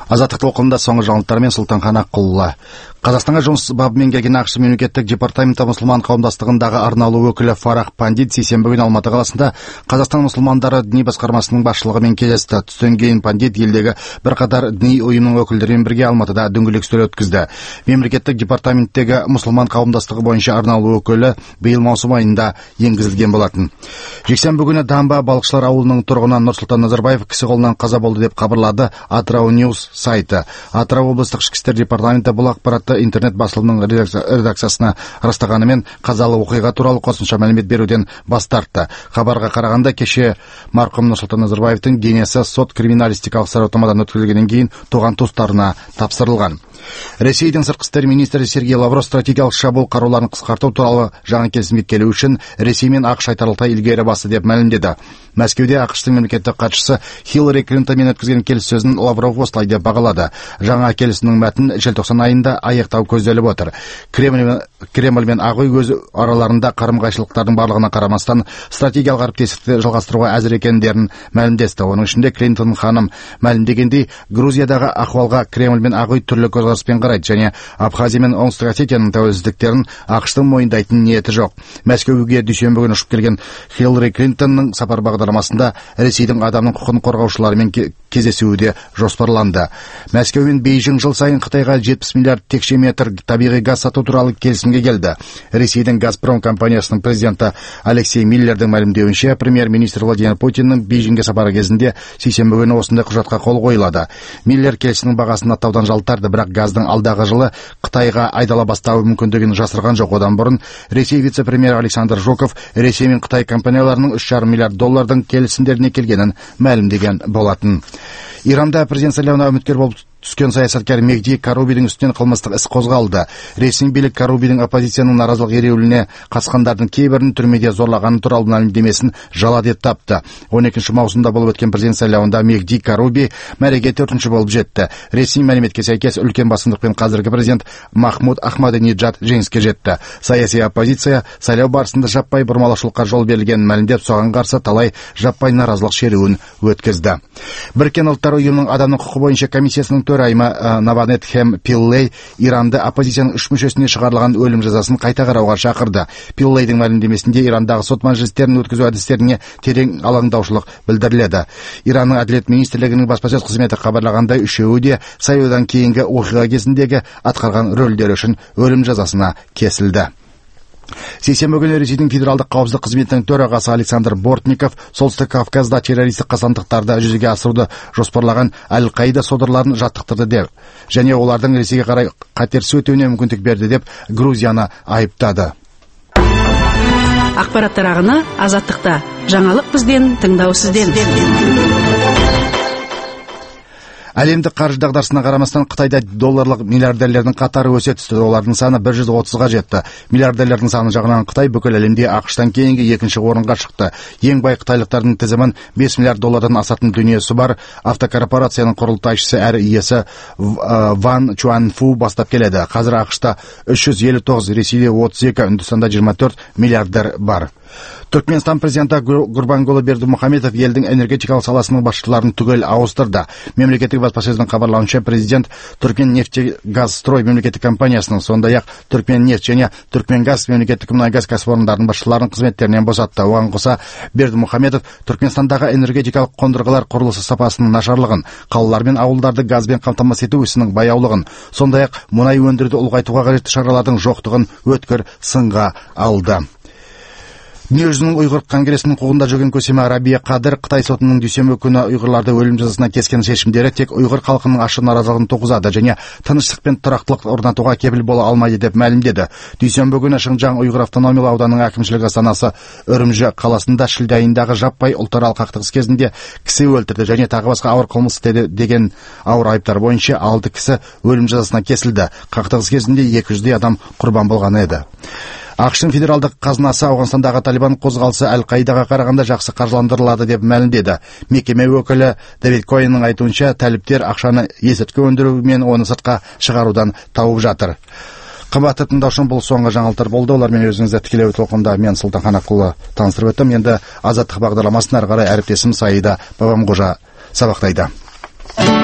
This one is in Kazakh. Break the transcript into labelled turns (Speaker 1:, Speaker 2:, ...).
Speaker 1: Азаттық толқынында соңғы жаңалықтармен Сұлтанхан Аққұлы. Қазақстанға жұмыс бабымен келген ақш мемлекеттік департаменті мұсылман қауымдастығындағы арнаулы өкілі Фарах Пандит сейсенбі күні Алматы қаласында Қазақстан мұсылмандары діни басқармасының басшылығымен кездесті. Түстен кейін Пандит елдегі бірқатар діни ұйымның өкілдерімен бірге Алматыда дөңгелек үстел өткізді. Мемлекеттік департаменттегі мұсылман қауымдастығы бойынша арнаулы өкілі биыл маусым айында енгізілген болатын. Жексенбі күні Дамба балықшылар ауылының тұрғыны Нұрсұлтан Назарбаев кісі қолынан қаза болды деп хабарлады Атырау Ньюс сайты. Атырау облыстық ішкі істер департаменті бұл ақпаратты интернет басылымның редакциясына растағанымен қазалы оқиға туралы қосымша мәлімет беруден бас тартты. Хабарға қарағанда кеше марқұм Нұрсұлтан Назарбаевтың денесі сот криминалистикалық сараптамадан өткізілгеннен кейін туған туыстарына тапсырылған. Ресейдің сыртқы істер министрі Сергей Лавров стратегиялық шабуыл қаруларын қысқарту туралы жаңа келісімге келу үшін Ресей мен ақш айтарлықтай ilgari басты деп мәлімдеді. Мәскеуде ақштың мемлекеттік хатшысы Хиллари Клинтонмен өткізген келіссөзін Лавров осылай деп бағалады. Жаңа келісімнің мәтінін желтоқсан айында аяқтау көзделіп отыр. Кремль мен Ақ үй өз араларында қарым-қайшылықтардың барлығына қарамастан стратегиялық әріптестікті жалғастыруға әзір екендерін мәлімдесті. Оның ішінде Клинтон ханым мәлімдегендей, Грузиядағы ахуалға Кремль мен Ақ үй түрлі көзқараспен қарайды және Абхазия мен Оңтүстік Осетияның тәуелсіздіктерін ақштың мойындайтын ниеті жоқ. Мәскеуге дүйсенбі күні ұшып келген Хиллари Клинтонның сапар бағдарламасында Ресейдің адамның құқығын қорғаушыларымен кездесуі де жоспарланды. Мәскеу мен Бейжің жыл сайын Қытайға 70 миллиард текше метр табиғи газ сату туралы келісімге келді. Ресейдің Газпром компаниясының президенті Алексей Миллердің мәлімдеуінше, премьер-министр Владимир Путиннің Бейжіңге сапары кезінде сейсенбі күні осындай құжатқа қол қойылады. Миллер келісімнің бағасын аттаудан жалтарды, бірақ газдың алдағы жылы Қытайға айдала бастауы мүмкіндігін жасырған жоқ. Одан бұрын Ресей вице-премьер Александр Жуков Ресей мен Қытай компанияларының 3,5 миллиард доллардың келісімдеріне келгенін мәлімдеген болатын. Иранда президент сайлауына үміткер болып түскен саясаткер Мехди Карубидің үстінен қылмыстық іс қозғалды. Ресми билік Карубидің оппозицияның наразылық ереуіліне қатысқандардың кейбірін түрмеде зорлағаны туралы мәлімдемесін жала деп тапты. 12 маусымда болып өткен президент сайлауында Мехди Каруби мәреге 4-ші болып жетті. Ресми мәліметке сәйкес үлкен басымдықпен қазіргі президент Махмуд Ахмадинеджад жеңіске жетті. Саяси оппозиция сайлау барысында жаппай бұрмалаушылыққа жол берілгенін мәлімдеп, соған қарсы талай жаппай наразылық шеруін өткізді. Біріккен ұлттар ұйымының адамның құқы бойынша комиссиясының төрайымы Наванет Хем Пиллей Иранды оппозицияның 3 мүшесіне шығарылған өлім жазасын қайта қарауға шақырды. Пиллейдің мәлімдемесінде Ирандағы сот мәжілістерін өткізу әдістеріне терең алаңдаушылық білдіріледі. Иранның әділет министрлігінің баспасөз қызметі хабарлағандай, үшеуі де сайлаудан кейінгі оқиға кезіндегі атқарған рөлдері үшін өлім жазасына кесілді. Сейсенбі күні Ресейдің федералдық қауіпсіздік қызметінің төрағасы Александр Бортников солтүстік Кавказда террористік қасамдықтарды жүзеге асыруды жоспарлаған Әл-Қаида содырларын жаттықтырды деп, және олардың Ресейге қарай қатерсіз өтуіне мүмкіндік берді деп Грузияны айыптады.
Speaker 2: Ақпараттар ағыны Азаттықта. Жаңалық бізден, тыңдау сізден.
Speaker 1: Әлемдік қаржы дағдарысына қарамастан Қытайда долларлық миллиардерлердің қатары өсе түсті. Олардың саны 130-ға жетті. Миллиардерлердің саны жағынан Қытай бүкіл әлемде ақштан кейінгі 2-ші орынға шықты. Ең бай қытайлықтардың тізімін 5 миллиард доллардан асатын дүниесі бар автокорпорацияның құрылтайшысы әрі иесі Ван Чуанфу бастап келеді. Қазір ақшта 359, Ресейде 32, Үндістанда 24 миллиардер бар. Түркменстан президенті Гурбангулы Бердімұхамедов елдің энергетикалық саласының басшыларын түгел ауыстырды. Мемлекеттік баспасөздің хабарлауынша, президент Түркменнефтегазстрой мемлекеттік компаниясының, сондай-ақ Түркменнефть және Түркменгаз мемлекеттік мұнай-газ кәсіпорындарының басшыларын қызметтерінен босатты. Оған қоса Бердімұхамедов Түркменстандағы энергетикалық қондырғылар құрылысы сапасының нашарлығын, қалалар мен ауылдарды газбен қамтамасыз ету ісінің баяулығын, сондай-ақ мұнай өндіруді ұлғайтуға қажетті шаралардың жоқтығын өткір сынға алды. Дүниежүзінің ұйғыр конгресінің қуғында жүрген көсемі Рабия Қадыр Қытай сотының дүйсенбі күні ұйғырларды өлім жазасына кескен шешімдері тек ұйғыр халқының ашық наразылығын туғызады және тыныштық пен тұрақтылық орнатуға кепіл бола алмайды деп мәлімдеді. Дүйсенбі күні Шыңжаң ұйғыр автономиялы ауданының әкімшілік астанасы Үрімжі қаласында шілде айындағы жаппай ұлтаралық қақтығыс кезінде кісі өлтірді және тағы басқа ауыр қылмыс істеді деген ауыр айыптар бойынша 6 кісі өлім жазасына кесілді. Қақтығыс кезінде 200-дей адам құрбан болған еді. ақш-тың федералдық қазынасы Ауғанстандағы Талибан қозғалысы Әл-Қаидаға қарағанда жақсы қаржыландырылады деп мәлімдеді. Мекеме өкілі Дэвид Койнның айтуынша, талиптер ақшаны есірткі өндіру мен оны сыртқа шығарудан тауып жатыр. Қымбатты тыңдаушым, бұл соңғы жаңалықтар болды. Олармен өзіңізді тікелей толқында мен Сұлтанхан Аққұлы таныстырып өттім. Енді Азаттық бағдарламасын ары қарай әріптесім Саида Бабамқожа сабақтайды.